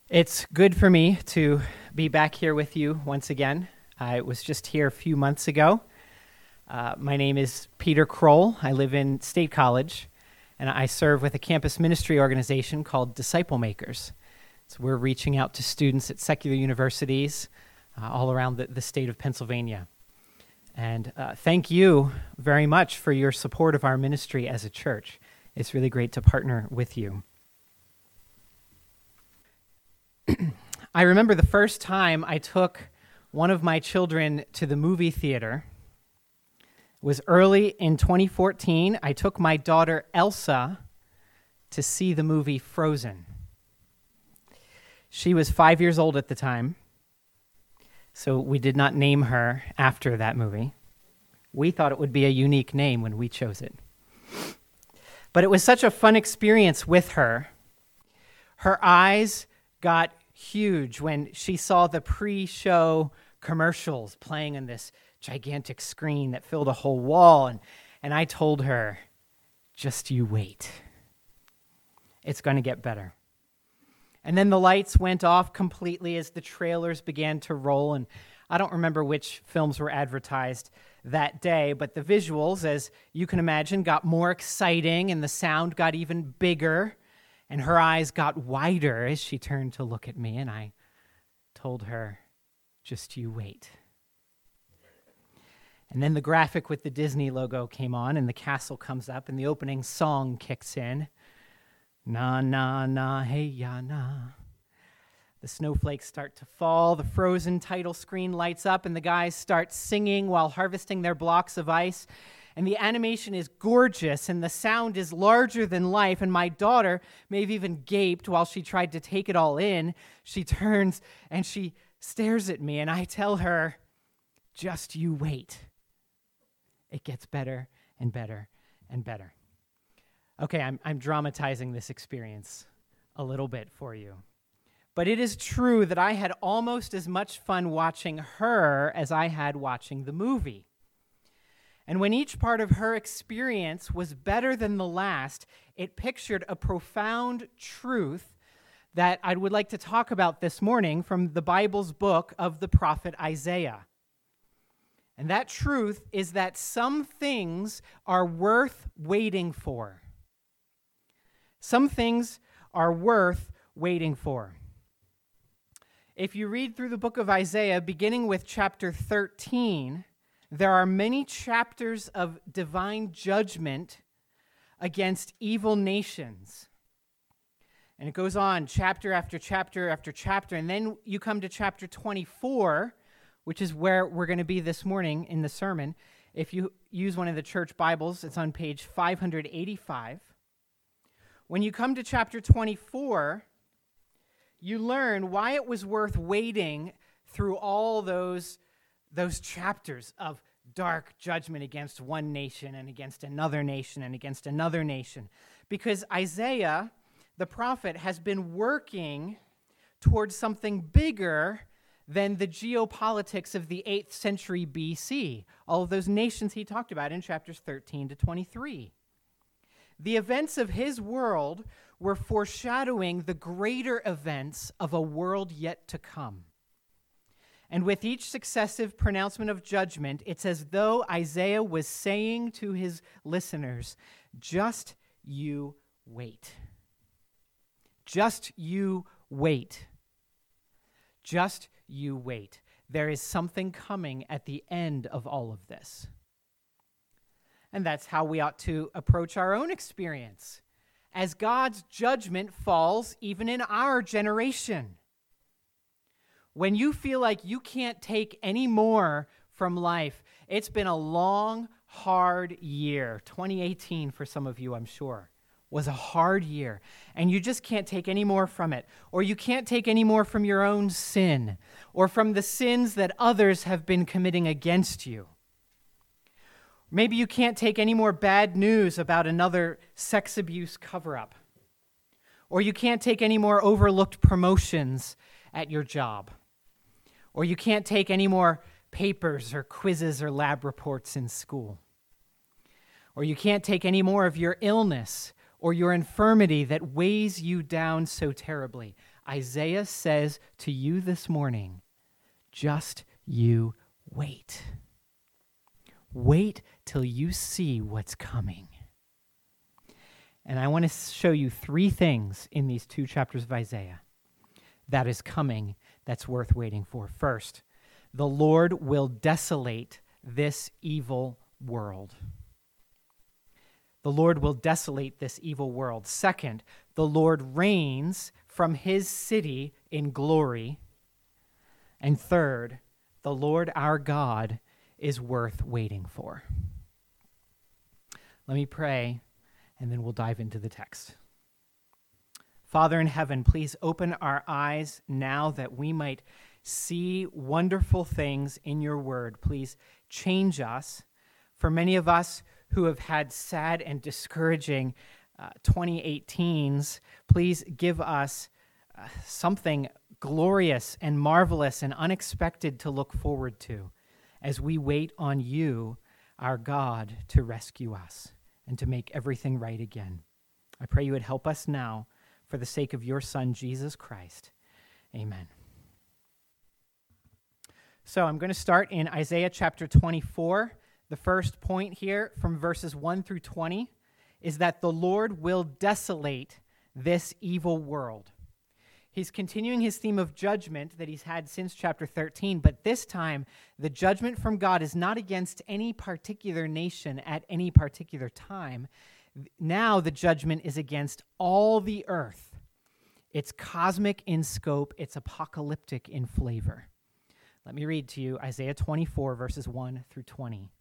It's good for me to be back here with you once again. I was just here a few months ago. My name is Peter Kroll. I live in State College, and I serve with a campus ministry organization called Disciple Makers. So we're reaching out to students at secular universities all around the state of Pennsylvania. And thank you very much for your support of our ministry as a church. It's really great to partner with you. I remember the first time I took one of my children to the movie theater. It was early in 2014. I took my daughter Elsa to see the movie Frozen. She was 5 years old at the time, so we did not name her after that movie. We thought it would be a unique name when we chose it. But it was such a fun experience with her. Her eyes got huge when she saw the pre-show commercials playing on this gigantic screen that filled a whole wall. And I told her, just you wait. It's going to get better. And then the lights went off completely as the trailers began to roll. And I don't remember which films were advertised that day, but the visuals, as you can imagine, got more exciting and the sound got even bigger. And her eyes got wider as she turned to look at me, and I told her, just you wait. And then the graphic with the Disney logo came on, and the castle comes up, and the opening song kicks in. Na, na, na, hey, ya, na. The snowflakes start to fall, the Frozen title screen lights up, and the guys start singing while harvesting their blocks of ice. And the animation is gorgeous, and the sound is larger than life, and my daughter may have even gaped while she tried to take it all in. She turns and she stares at me, and I tell her, just you wait. It gets better and better and better. Okay, I'm dramatizing this experience a little bit for you. But it is true that I had almost as much fun watching her as I had watching the movie. And when each part of her experience was better than the last, it pictured a profound truth that I would like to talk about this morning from the Bible's book of the prophet Isaiah. And that truth is that some things are worth waiting for. Some things are worth waiting for. If you read through the book of Isaiah, beginning with chapter 13, there are many chapters of divine judgment against evil nations. And it goes on chapter after chapter after chapter. And then you come to chapter 24, which is where we're going to be this morning in the sermon. If you use one of the church Bibles, it's on page 585. When you come to chapter 24, you learn why it was worth waiting through all those chapters of dark judgment against one nation and against another nation and against another nation. Because Isaiah, the prophet, has been working towards something bigger than the geopolitics of the 8th century BC, all of those nations he talked about in chapters 13 to 23. The events of his world were foreshadowing the greater events of a world yet to come. And with each successive pronouncement of judgment, it's as though Isaiah was saying to his listeners, just you wait. Just you wait. Just you wait. There is something coming at the end of all of this. And that's how we ought to approach our own experience, as God's judgment falls even in our generation. When you feel like you can't take any more from life, it's been a long, hard year. 2018, for some of you, I'm sure, was a hard year. And you just can't take any more from it. Or you can't take any more from your own sin, or from the sins that others have been committing against you. Maybe you can't take any more bad news about another sex abuse cover-up. Or you can't take any more overlooked promotions at your job. Or you can't take any more papers or quizzes or lab reports in school. Or you can't take any more of your illness or your infirmity that weighs you down so terribly. Isaiah says to you this morning, just you wait. Wait till you see what's coming. And I want to show you 3 things in these 2 chapters of Isaiah that is coming that's worth waiting for. First, the Lord will desolate this evil world. The Lord will desolate this evil world. Second, the Lord reigns from his city in glory. And third, the Lord our God is worth waiting for. Let me pray, and then we'll dive into the text. Father in heaven, please open our eyes now that we might see wonderful things in your word. Please change us. For many of us who have had sad and discouraging 2018s, please give us something glorious and marvelous and unexpected to look forward to as we wait on you, our God, to rescue us and to make everything right again. I pray you would help us now for the sake of your Son, Jesus Christ. Amen. So I'm going to start in Isaiah chapter 24. The first point here from verses 1 through 20 is that the Lord will desolate this evil world. He's continuing his theme of judgment that he's had since chapter 13, but this time the judgment from God is not against any particular nation at any particular time. Now the judgment is against all the earth. It's cosmic in scope, it's apocalyptic in flavor. Let me read to you Isaiah 24, verses 1 through 20.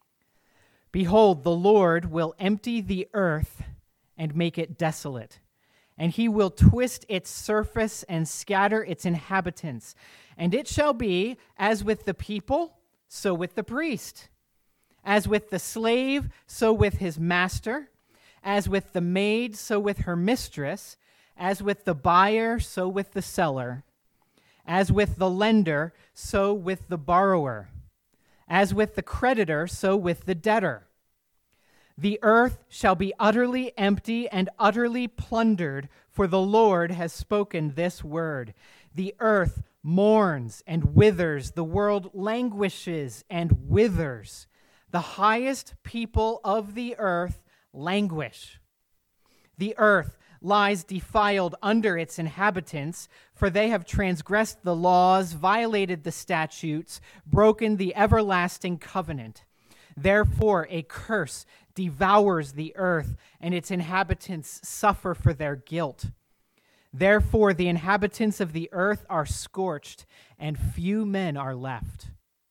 Behold, the Lord will empty the earth and make it desolate, and he will twist its surface and scatter its inhabitants. And it shall be, as with the people, so with the priest, as with the slave, so with his master, as with the maid, so with her mistress, as with the buyer, so with the seller, as with the lender, so with the borrower, as with the creditor, so with the debtor. The earth shall be utterly empty and utterly plundered, for the Lord has spoken this word. The earth mourns and withers, the world languishes and withers. The highest people of the earth languish. The earth lies defiled under its inhabitants, for they have transgressed the laws, violated the statutes, broken the everlasting covenant. Therefore, a curse devours the earth, and its inhabitants suffer for their guilt. Therefore, the inhabitants of the earth are scorched, and few men are left.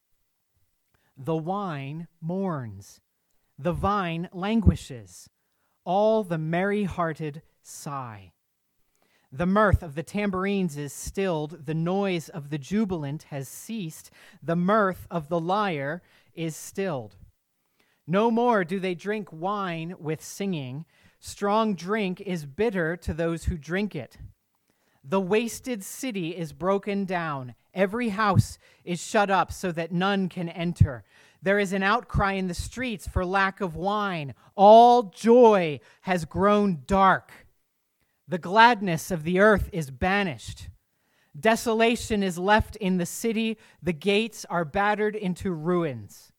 The wine mourns, the vine languishes, all the merry-hearted sigh. The mirth of the tambourines is stilled, the noise of the jubilant has ceased, the mirth of the lyre is stilled. No more do they drink wine with singing. Strong drink is bitter to those who drink it. The wasted city is broken down. Every house is shut up so that none can enter. There is an outcry in the streets for lack of wine. All joy has grown dark. The gladness of the earth is banished. Desolation is left in the city. The gates are battered into ruins.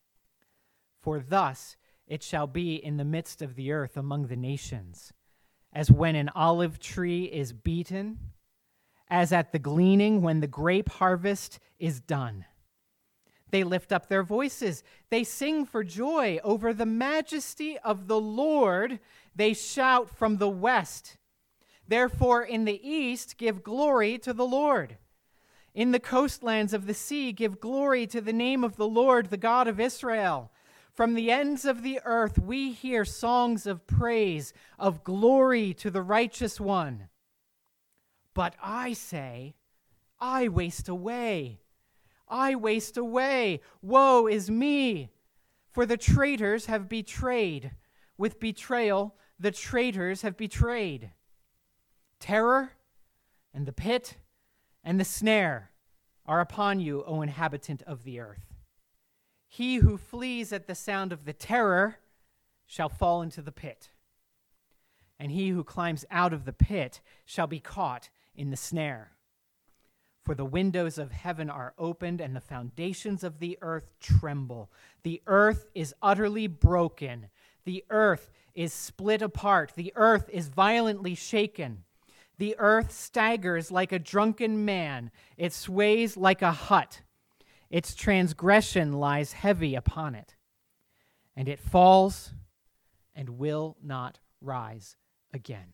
For thus it shall be in the midst of the earth among the nations, as when an olive tree is beaten, as at the gleaning when the grape harvest is done. They lift up their voices. They sing for joy over the majesty of the Lord. They shout from the west. Therefore, in the east, give glory to the Lord. In the coastlands of the sea, give glory to the name of the Lord, the God of Israel. From the ends of the earth, we hear songs of praise, of glory to the righteous one. But I say, I waste away. I waste away. Woe is me! For the traitors have betrayed. With betrayal, the traitors have betrayed. Terror and the pit and the snare are upon you, O inhabitant of the earth. He who flees at the sound of the terror shall fall into the pit, and he who climbs out of the pit shall be caught in the snare. For the windows of heaven are opened, and the foundations of the earth tremble. The earth is utterly broken. The earth is split apart. The earth is violently shaken. The earth staggers like a drunken man. It sways like a hut. Its transgression lies heavy upon it. And it falls and will not rise again.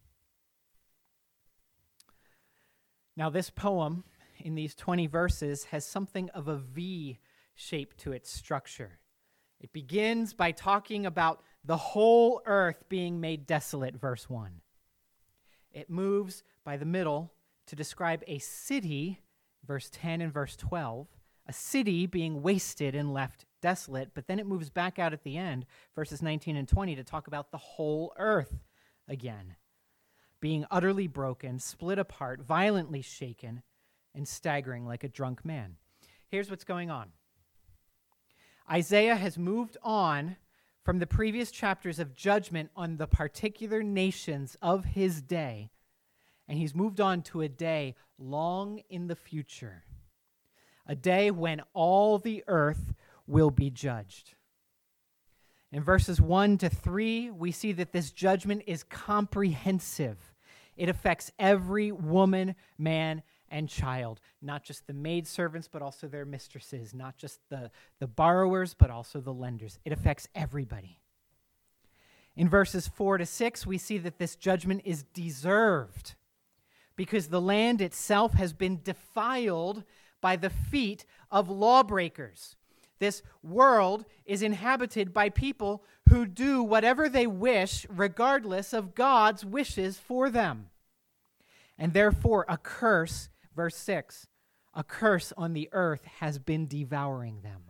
Now, this poem in these 20 verses has something of a V shape to its structure. It begins by talking about the whole earth being made desolate, verse 1. It moves by the middle to describe a city, verse 10 and verse 12, a city being wasted and left desolate, but then it moves back out at the end, verses 19 and 20, to talk about the whole earth again, being utterly broken, split apart, violently shaken, and staggering like a drunk man. Here's what's going on. Isaiah has moved on from the previous chapters of judgment on the particular nations of his day, and he's moved on to a day long in the future, a day when all the earth will be judged. In verses 1 to 3, we see that this judgment is comprehensive. It affects every woman, man, and child, not just the maidservants, but also their mistresses, not just the borrowers, but also the lenders. It affects everybody. In verses 4 to 6, we see that this judgment is deserved because the land itself has been defiled by the feet of lawbreakers. This world is inhabited by people who do whatever they wish, regardless of God's wishes for them. And therefore, a curse, verse 6, a curse on the earth has been devouring them.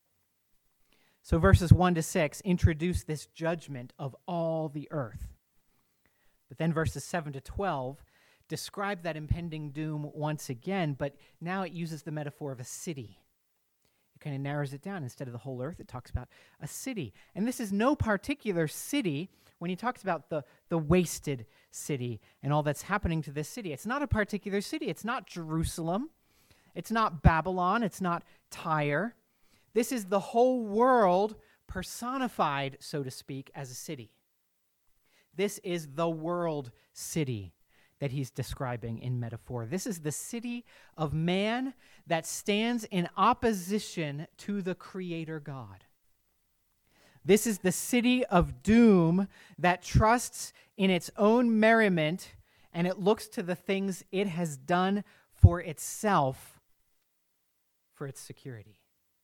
So verses 1 to 6 introduce this judgment of all the earth. But then verses 7 to 12 describe that impending doom once again, but now it uses the metaphor of a city. It kind of narrows it down. Instead of the whole earth, it talks about a city. And this is no particular city when he talks about the wasted city and all that's happening to this city. It's not a particular city. It's not Jerusalem. It's not Babylon. It's not Tyre. This is the whole world personified, so to speak, as a city. This is the world city that he's describing in metaphor. This is the city of man that stands in opposition to the Creator God. This is the city of doom that trusts in its own merriment, and it looks to the things it has done for itself for its security.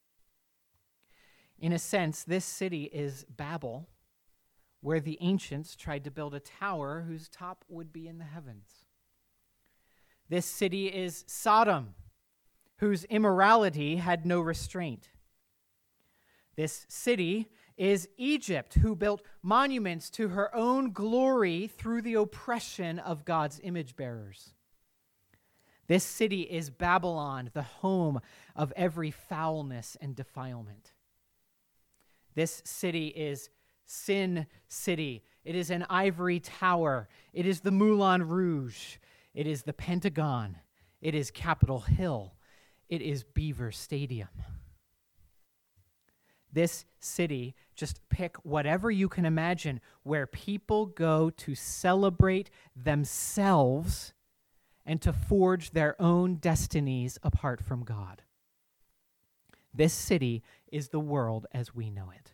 In a sense, this city is Babel, where the ancients tried to build a tower whose top would be in the heavens. This city is Sodom, whose immorality had no restraint. This city is Egypt, who built monuments to her own glory through the oppression of God's image bearers. This city is Babylon, the home of every foulness and defilement. This city is Sin City. It is an ivory tower. It is the Moulin Rouge. It is the Pentagon. It is Capitol Hill. It is Beaver Stadium. This city, just pick whatever you can imagine, where people go to celebrate themselves and to forge their own destinies apart from God. This city is the world as we know it.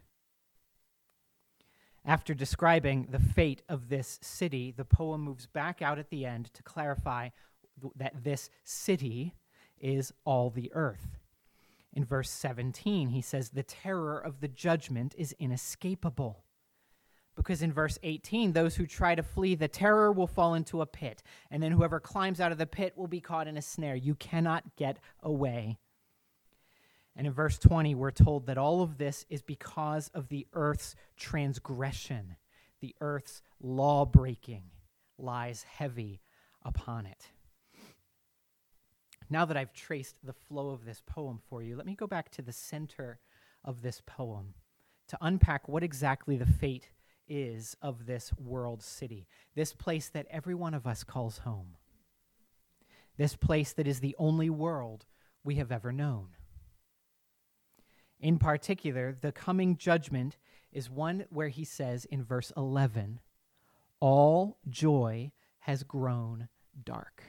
After describing the fate of this city, the poem moves back out at the end to clarify that this city is all the earth. In verse 17, he says, the terror of the judgment is inescapable. Because in verse 18, those who try to flee the terror will fall into a pit, and then whoever climbs out of the pit will be caught in a snare. You cannot get away. And in verse 20, we're told that all of this is because of the earth's transgression. The earth's law-breaking lies heavy upon it. Now that I've traced the flow of this poem for you, let me go back to the center of this poem to unpack what exactly the fate is of this world city, this place that every one of us calls home. this place that is the only world we have ever known. In particular, the coming judgment is one where he says in verse 11, all joy has grown dark.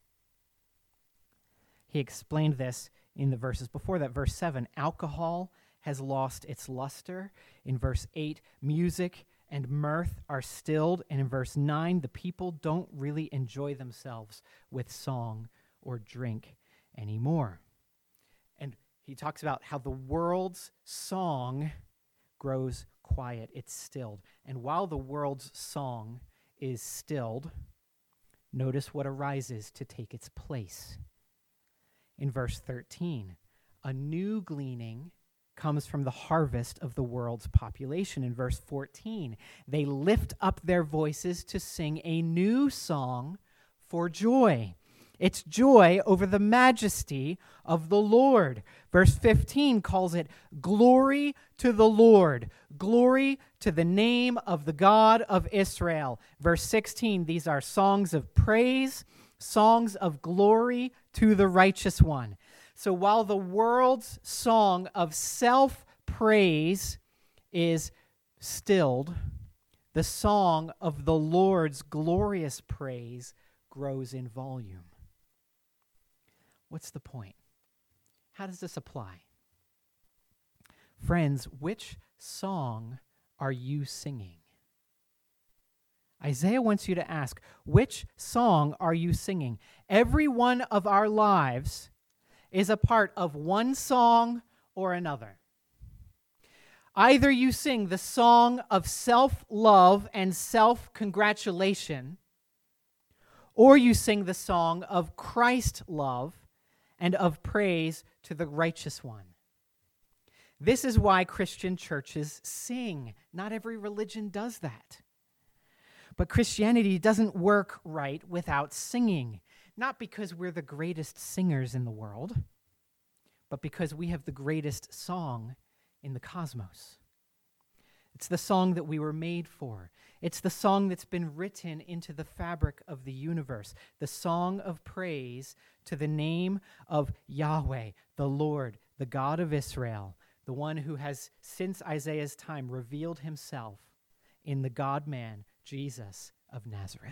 He explained this in the verses before that. Verse 7, alcohol has lost its luster. In verse 8, music and mirth are stilled. And in verse 9, the people don't really enjoy themselves with song or drink anymore. And he talks about how the world's song grows quiet. It's stilled. And while the world's song is stilled, notice what arises to take its place. In verse 13, a new gleaning comes from the harvest of the world's population. In verse 14, they lift up their voices to sing a new song for joy. It's joy over the majesty of the Lord. Verse 15 calls it glory to the Lord, glory to the name of the God of Israel. Verse 16, these are songs of praise, songs of glory to the righteous one. So while the world's song of self-praise is stilled, the song of the Lord's glorious praise grows in volume. What's the point? How does this apply? Friends, which song are you singing? Isaiah wants you to ask, which song are you singing? Every one of our lives is a part of one song or another. Either you sing the song of self-love and self-congratulation, or you sing the song of Christ love and of praise to the righteous one. This is why Christian churches sing. Not every religion does that. But Christianity doesn't work right without singing. Not because we're the greatest singers in the world, but because we have the greatest song in the cosmos. It's the song that we were made for. It's the song that's been written into the fabric of the universe, the song of praise to the name of Yahweh, the Lord, the God of Israel, the one who has, since Isaiah's time, revealed himself in the God-man, Jesus of Nazareth.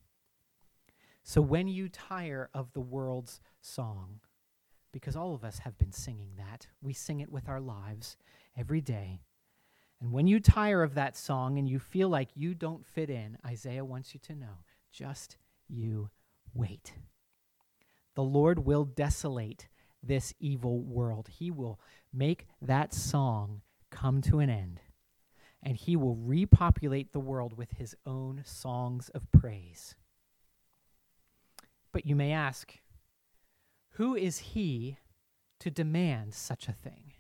So when you tire of the world's song, because all of us have been singing that, we sing it with our lives every day. And when you tire of that song and you feel like you don't fit in, Isaiah wants you to know, just you wait. The Lord will desolate this evil world. He will make that song come to an end. And he will repopulate the world with his own songs of praise. But you may ask, who is he to demand such a thing?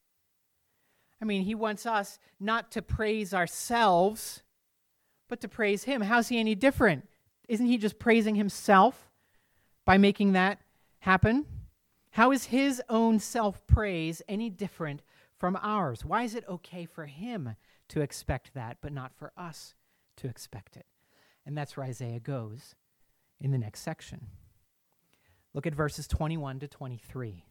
I mean, he wants us not to praise ourselves, but to praise him. How's he any different? Isn't he just praising himself by making that happen? How is his own self-praise any different from ours? Why is it okay for him to expect that, but not for us to expect it? And that's where Isaiah goes in the next section. Look at verses 21 to 23.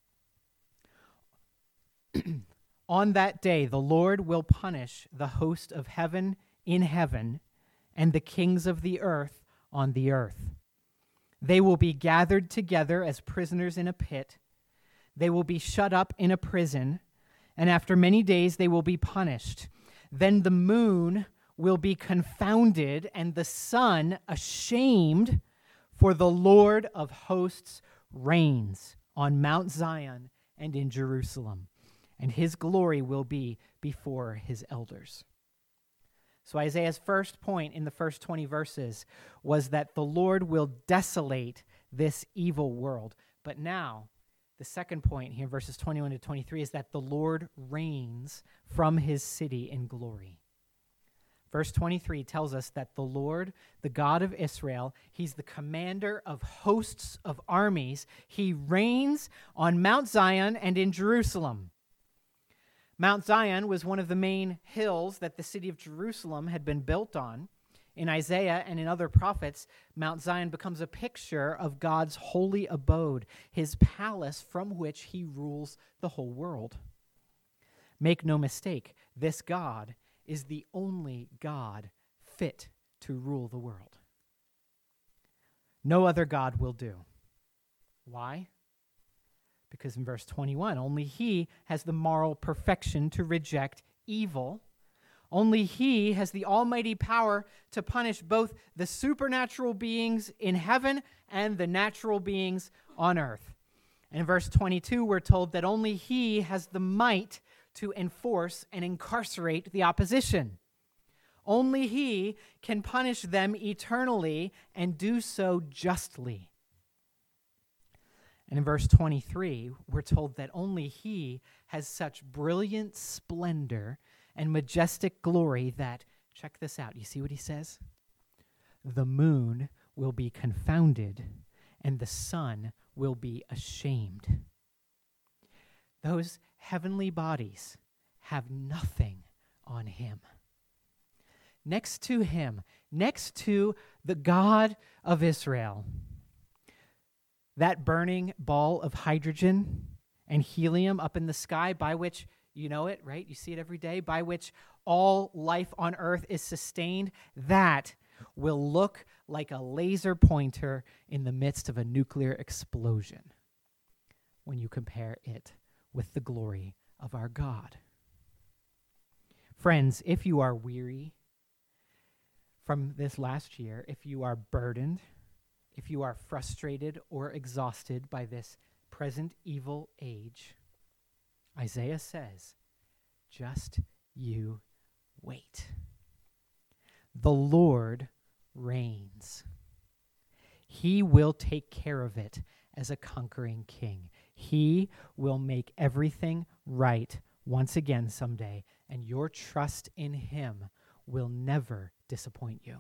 On that day, the Lord will punish the host of heaven in heaven and the kings of the earth on the earth. They will be gathered together as prisoners in a pit. They will be shut up in a prison, and after many days they will be punished. Then the moon will be confounded and the sun ashamed, for the Lord of hosts reigns on Mount Zion and in Jerusalem, and his glory will be before his elders. So Isaiah's first point in the first 20 verses was that the Lord will desolate this evil world. But now, the second point here in verses 21 to 23 is that the Lord reigns from his city in glory. Verse 23 tells us that the Lord, the God of Israel, he's the commander of hosts of armies. He reigns on Mount Zion and in Jerusalem. Mount Zion was one of the main hills that the city of Jerusalem had been built on. In Isaiah and in other prophets, Mount Zion becomes a picture of God's holy abode, his palace from which he rules the whole world. Make no mistake, this God is the only God fit to rule the world. No other God will do. Why? Because in verse 21, only he has the moral perfection to reject evil. Only he has the almighty power to punish both the supernatural beings in heaven and the natural beings on earth. And in verse 22, we're told that only he has the might to enforce and incarcerate the opposition. Only he can punish them eternally and do so justly. And in verse 23, we're told that only he has such brilliant splendor and majestic glory that, check this out, you see what he says? The moon will be confounded and the sun will be ashamed. Those heavenly bodies have nothing on him. Next to him, next to the God of Israel, that burning ball of hydrogen and helium up in the sky by which, you know it, right? You see it every day, by which all life on earth is sustained, that will look like a laser pointer in the midst of a nuclear explosion when you compare it with the glory of our God. Friends, if you are weary from this last year, if you are burdened, if you are frustrated or exhausted by this present evil age, Isaiah says, just you wait. The Lord reigns. He will take care of it as a conquering king. He will make everything right once again someday, and your trust in him will never disappoint you.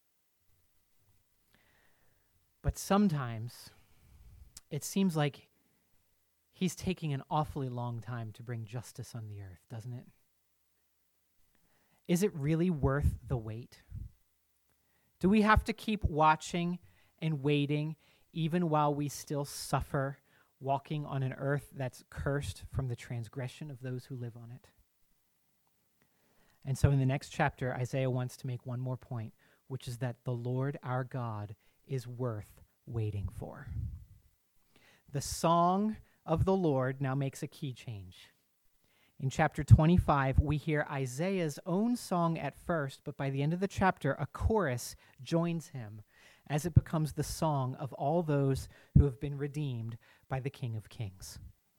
But sometimes it seems like he's taking an awfully long time to bring justice on the earth, doesn't it? Is it really worth the wait? Do we have to keep watching and waiting even while we still suffer, walking on an earth that's cursed from the transgression of those who live on it? And so in the next chapter, Isaiah wants to make one more point, which is that the Lord our God is worth waiting for. The song of the Lord now makes a key change. In chapter 25, we hear Isaiah's own song at first, but by the end of the chapter, a chorus joins him as it becomes the song of all those who have been redeemed by the King of Kings.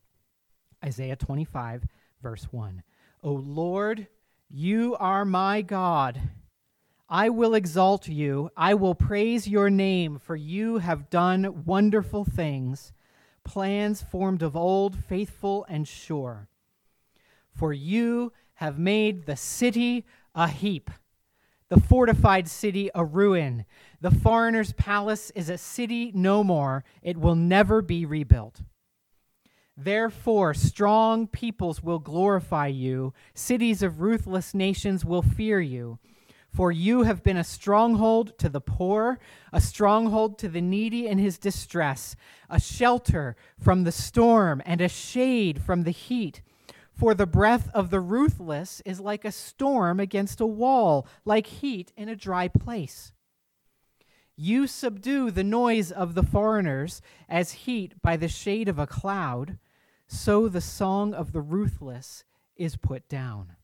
Isaiah 25, verse 1. O Lord, you are my God. I will exalt you. I will praise your name, for you have done wonderful things, plans formed of old, faithful and sure. For you have made the city a heap, the fortified city a ruin. The foreigner's palace is a city no more. It will never be rebuilt. Therefore, strong peoples will glorify you. Cities of ruthless nations will fear you. For you have been a stronghold to the poor, a stronghold to the needy in his distress, a shelter from the storm and a shade from the heat. For the breath of the ruthless is like a storm against a wall, like heat in a dry place. You subdue the noise of the foreigners as heat by the shade of a cloud, so the song of the ruthless is put down.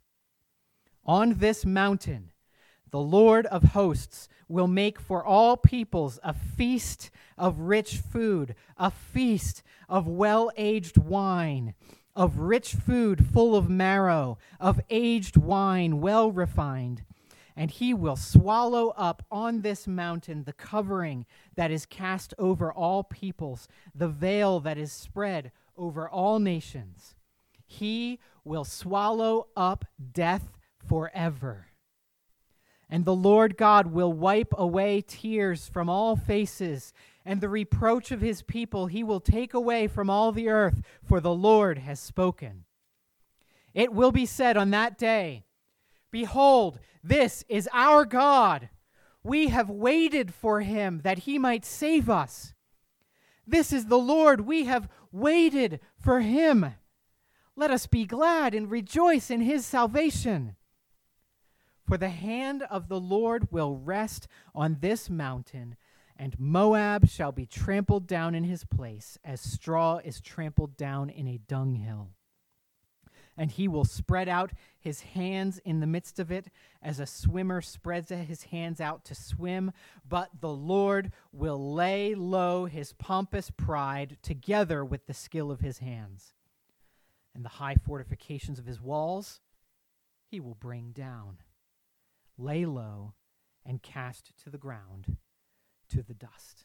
On this mountain, the Lord of hosts will make for all peoples a feast of rich food, a feast of well-aged wine, of rich food full of marrow, of aged wine well refined. And he will swallow up on this mountain the covering that is cast over all peoples, the veil that is spread over all nations. He will swallow up death forever. And the Lord God will wipe away tears from all faces, and the reproach of his people he will take away from all the earth, for the Lord has spoken. It will be said on that day, Behold, this is our God. We have waited for him that he might save us. This is the Lord. We have waited for him. Let us be glad and rejoice in his salvation. For the hand of the Lord will rest on this mountain, and Moab shall be trampled down in his place, as straw is trampled down in a dunghill. And he will spread out his hands in the midst of it, as a swimmer spreads his hands out to swim. But the Lord will lay low his pompous pride together with the skill of his hands. And the high fortifications of his walls he will bring down, lay low, and cast to the ground, to the dust.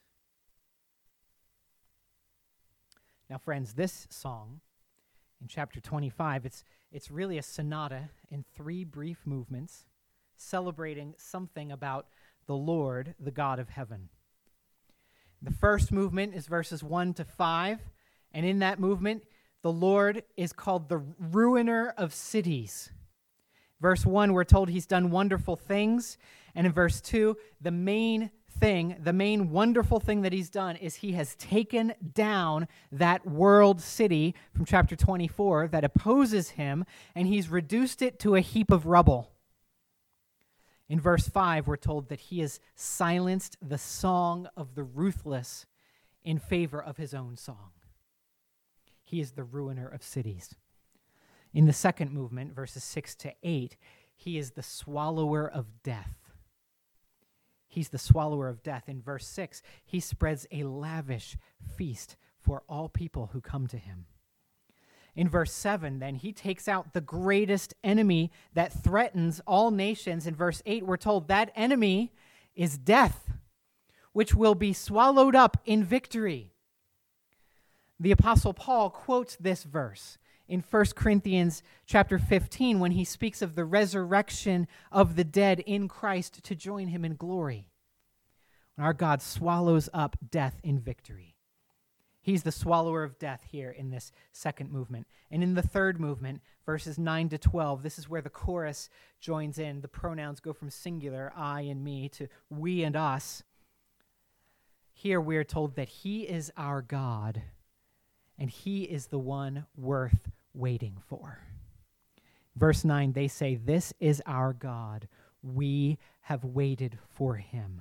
Now, friends, this song in chapter 25, it's really a sonata in 3 brief movements, celebrating something about the Lord, the God of heaven. The first movement is verses 1 to 5, and in that movement, the Lord is called the ruiner of cities. Verse 1, we're told he's done wonderful things, and in verse 2, the main wonderful thing that he's done is he has taken down that world city from chapter 24 that opposes him, and he's reduced it to a heap of rubble. In verse 5, we're told that he has silenced the song of the ruthless in favor of his own song. He is the ruiner of cities. In the second movement, verses 6 to 8, he is the swallower of death. He's the swallower of death. In verse 6, he spreads a lavish feast for all people who come to him. In verse 7, then, he takes out the greatest enemy that threatens all nations. In verse 8, we're told that enemy is death, which will be swallowed up in victory. The Apostle Paul quotes this verse in 1 Corinthians chapter 15 when he speaks of the resurrection of the dead in Christ to join him in glory. When our God swallows up death in victory. He's the swallower of death here in this second movement. And in the third movement, verses 9 to 12, this is where the chorus joins in. The pronouns go from singular, I and me, to we and us. Here we are told that he is our God, and he is the one worth waiting for. Verse 9, they say, this is our God. We have waited for him.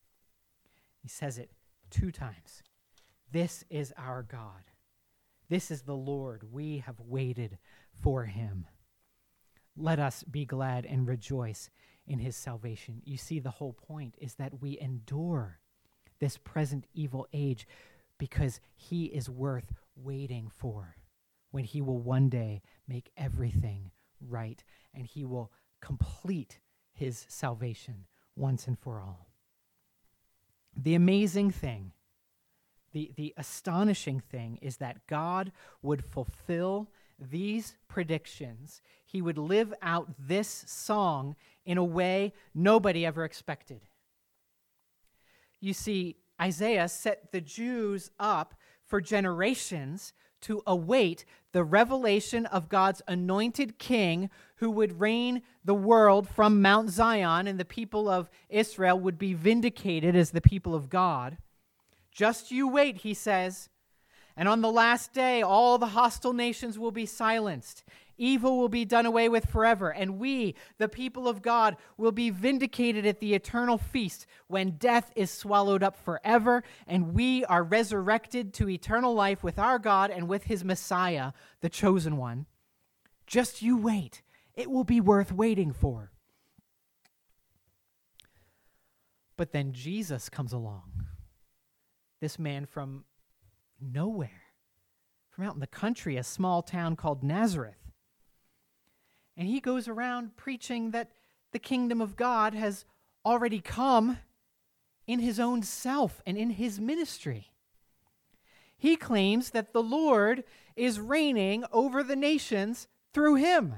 He says it 2 times. This is our God. This is the Lord. We have waited for him. Let us be glad and rejoice in his salvation. You see, the whole point is that we endure this present evil age because he is worth waiting for, when he will one day make everything right and he will complete his salvation once and for all. The amazing thing, the astonishing thing is that God would fulfill these predictions. He would live out this song in a way nobody ever expected. You see, Isaiah set the Jews up for generations to await the revelation of God's anointed king who would reign the world from Mount Zion, and the people of Israel would be vindicated as the people of God. Just you wait, he says, and on the last day all the hostile nations will be silenced. Evil will be done away with forever, and we, the people of God, will be vindicated at the eternal feast when death is swallowed up forever, and we are resurrected to eternal life with our God and with his Messiah, the chosen one. Just you wait. It will be worth waiting for. But then Jesus comes along. This man from nowhere, from out in the country, a small town called Nazareth. And he goes around preaching that the kingdom of God has already come in his own self and in his ministry. He claims that the Lord is reigning over the nations through him.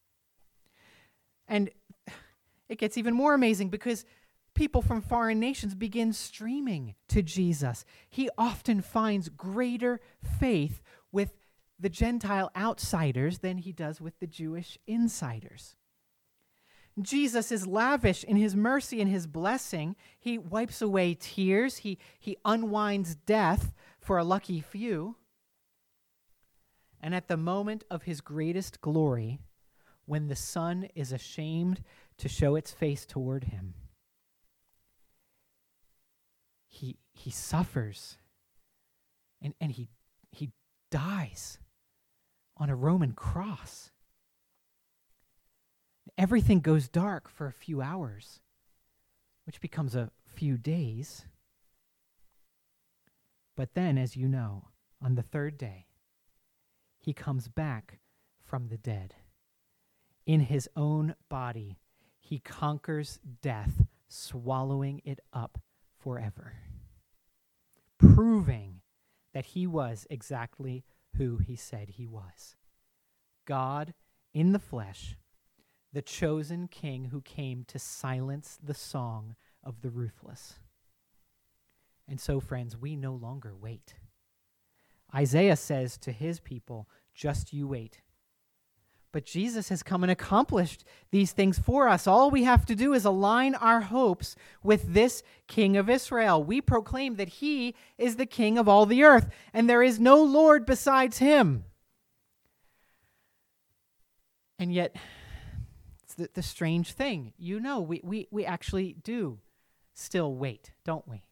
And it gets even more amazing because people from foreign nations begin streaming to Jesus. He often finds greater faith with the Gentile outsiders than he does with the Jewish insiders. Jesus is lavish in his mercy and his blessing. He wipes away tears. He unwinds death for a lucky few. And at the moment of his greatest glory, when the sun is ashamed to show its face toward him, he suffers and he dies on a Roman cross. Everything goes dark for a few hours, which becomes a few days. But then, as you know, on the third day, he comes back from the dead. In his own body, he conquers death, swallowing it up forever, proving that he was exactly who he said he was. God in the flesh, the chosen king who came to silence the song of the ruthless. And so, friends, we no longer wait. Isaiah says to his people, just you wait. But Jesus has come and accomplished these things for us. All we have to do is align our hopes with this King of Israel. We proclaim that he is the King of all the earth, and there is no Lord besides him. And yet, it's the strange thing. You know, we actually do still wait, don't we?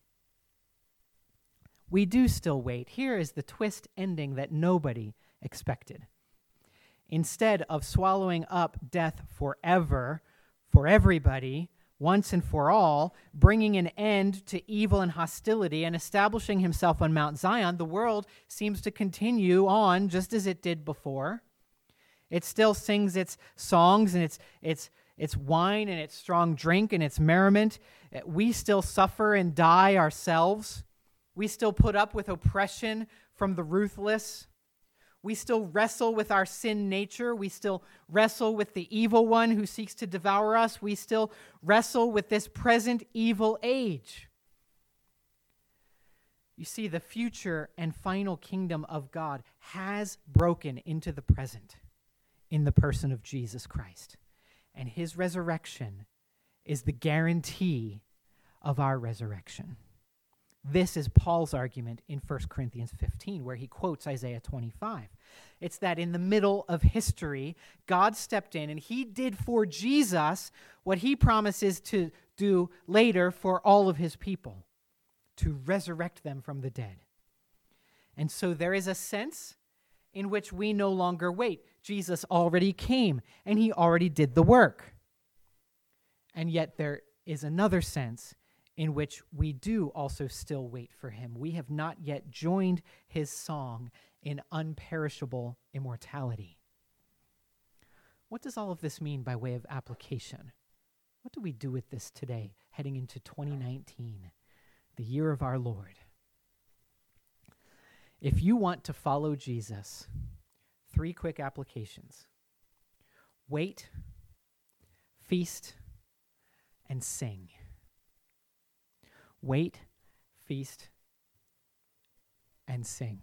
We do still wait. Here is the twist ending that nobody expected. Instead of swallowing up death forever, for everybody, once and for all, bringing an end to evil and hostility and establishing himself on Mount Zion, the world seems to continue on just as it did before. It still sings its songs and its wine and its strong drink and its merriment. We still suffer and die ourselves. We still put up with oppression from the ruthless. We still wrestle with our sin nature. We still wrestle with the evil one who seeks to devour us. We still wrestle with this present evil age. You see, the future and final kingdom of God has broken into the present in the person of Jesus Christ. And his resurrection is the guarantee of our resurrection. This is Paul's argument in 1 Corinthians 15, where he quotes Isaiah 25. It's that in the middle of history, God stepped in and he did for Jesus what he promises to do later for all of his people, to resurrect them from the dead. And so there is a sense in which we no longer wait. Jesus already came and he already did the work. And yet there is another sense in which we do also still wait for him. We have not yet joined his song in unperishable immortality. What does all of this mean by way of application? What do we do with this today, heading into 2019, the year of our Lord? If you want to follow Jesus, 3 quick applications. Wait, feast, and sing. Wait, feast, and sing.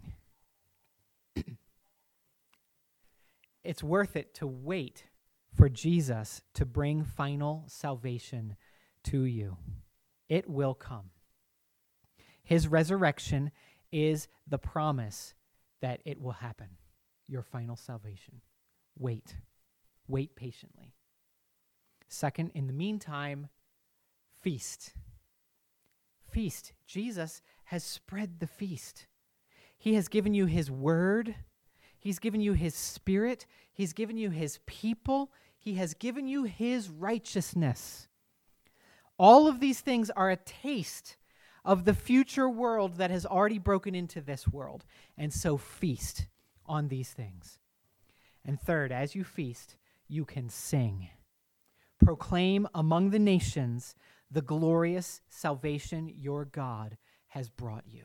It's worth it to wait for Jesus to bring final salvation to you. It will come. His resurrection is the promise that it will happen, your final salvation. Wait. Wait patiently. Second, in the meantime, feast. Feast. Jesus has spread the feast. He has given you his word. He's given you his spirit. He's given you his people. He has given you his righteousness. All of these things are a taste of the future world that has already broken into this world. And so feast on these things. And third, as you feast, you can sing. Proclaim among the nations the glorious salvation your God has brought you.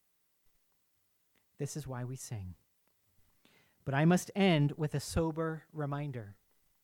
This is why we sing. But I must end with a sober reminder.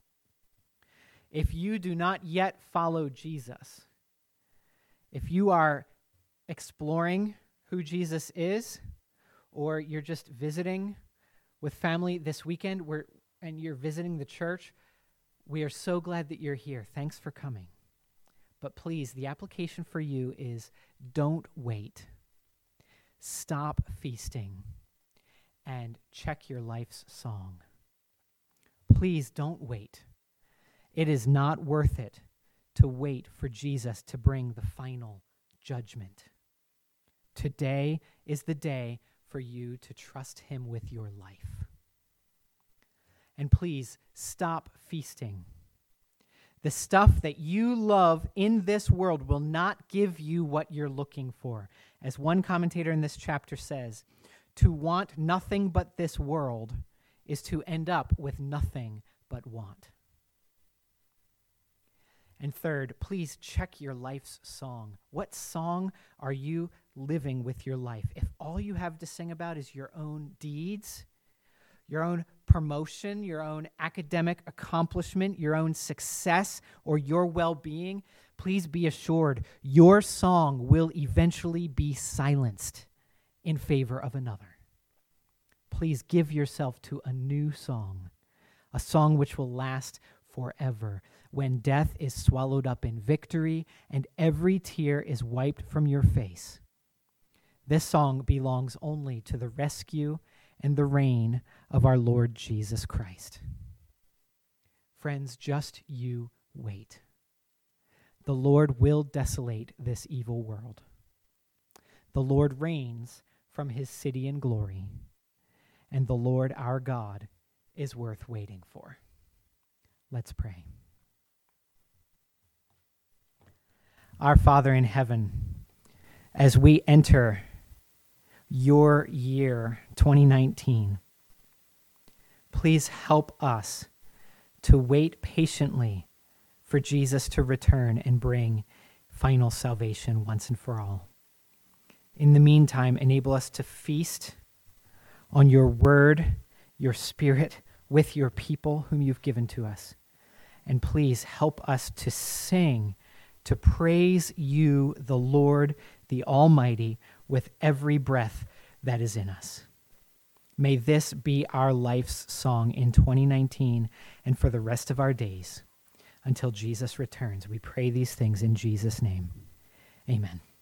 If you do not yet follow Jesus, if you are exploring who Jesus is, or you're just visiting with family this weekend and you're visiting the church, We are so glad that you're here. Thanks for coming. But please, the application for you is don't wait. Stop feasting and check your life's song. Please don't wait. It is not worth it to wait for Jesus to bring the final judgment. Today is the day for you to trust him with your life. And please stop feasting. The stuff that you love in this world will not give you what you're looking for. As one commentator in this chapter says, to want nothing but this world is to end up with nothing but want. And third, please check your life's song. What song are you living with your life? If all you have to sing about is your own deeds, your own promotion, your own academic accomplishment, your own success, or your well-being, please be assured your song will eventually be silenced in favor of another. Please give yourself to a new song, a song which will last forever, when death is swallowed up in victory and every tear is wiped from your face. This song belongs only to the rescue and the reign of our Lord Jesus Christ. Friends, just you wait. The Lord will desolate this evil world. The Lord reigns from his city in glory, and the Lord our God is worth waiting for. Let's pray. Our Father in heaven, as we enter your year 2019, please help us to wait patiently for Jesus to return and bring final salvation once and for all. In the meantime, enable us to feast on your word, your spirit, with your people whom you've given to us. And please help us to sing, to praise you, the Lord, the Almighty, with every breath that is in us. May this be our life's song in 2019 and for the rest of our days until Jesus returns. We pray these things in Jesus' name. Amen.